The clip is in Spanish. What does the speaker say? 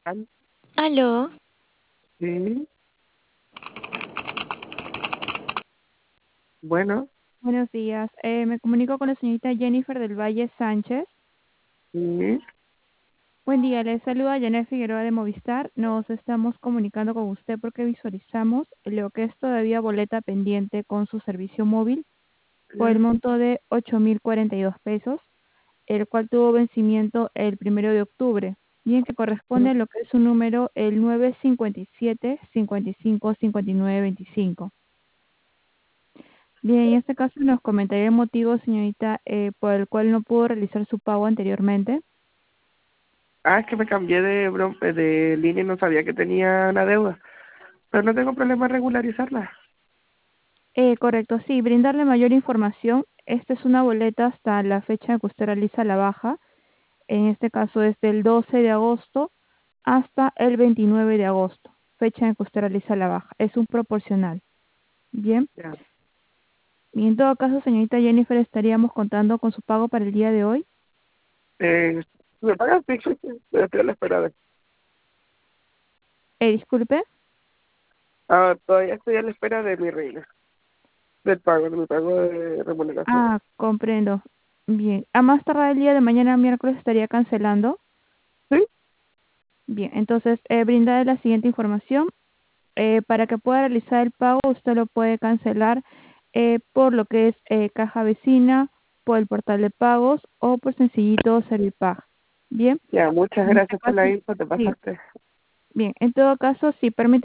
Al- Aló, Sí, bueno, Buenos días. Me comunico con la señorita Jennifer del Valle Sánchez. sí, Buen día, les saluda Janet Figueroa de Movistar. Nos estamos comunicando con usted porque visualizamos lo que es todavía boleta pendiente con su servicio móvil por el ya, monto de 8.042 pesos, el cual tuvo vencimiento el 1 de octubre, bien que corresponde a lo que es su número el 957-55-59-25. Bien, en este caso nos comentaría el motivo, señorita, por el cual no pudo realizar su pago anteriormente. es que me cambié de línea y no sabía que tenía la deuda, pero no tengo problema en regularizarla. Correcto, sí, brindarle mayor información. Esta es una boleta hasta la fecha en que usted realiza la baja. En este caso es del 12 de agosto hasta el 29 de agosto, fecha en que usted realiza la baja. Es un proporcional. Bien, Ya. y en todo caso, señorita Jennifer, estaríamos contando con su pago para el día de hoy. ¿Me pagas? Sí, sí, sí, estoy a la espera de... Disculpe. Todavía estoy a la espera de mi reina, de mi pago de remuneración. Ah, comprendo. Bien, a más tardar el día de mañana, miércoles, estaría cancelando. ¿Sí? Bien, entonces, brindarle la siguiente información. Para que pueda realizar el pago, usted lo puede cancelar por lo que es caja vecina, por el portal de pagos o por sencillito Servipag. Bien, Ya, muchas en este gracias por caso, la info, te sí, pasaste. bien, en todo caso, si permite